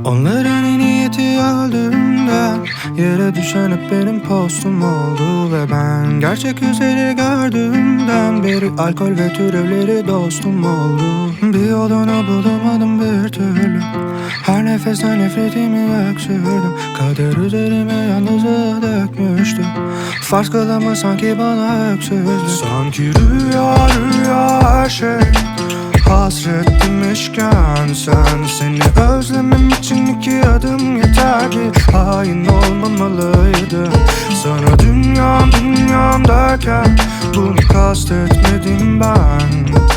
Onların en niyeti öldüğümden yere düşen hep benim postum oldu. Ve ben gerçek yüzleri gördüğümden beri alkol ve türevleri dostum oldu. Bir yolunu bulamadım bir türlü, her nefesten nefretimi öksürdüm. Kader üzerime yalnızlığı dökmüştü, farz kılamı sanki bana öksüzdü. Sanki rüya rüya her şey hasretmişken seni özlemem için 2 adım yeter ki hain olmamalıydım. Sana dünyam dünyam derken bunu kastetmedim ben.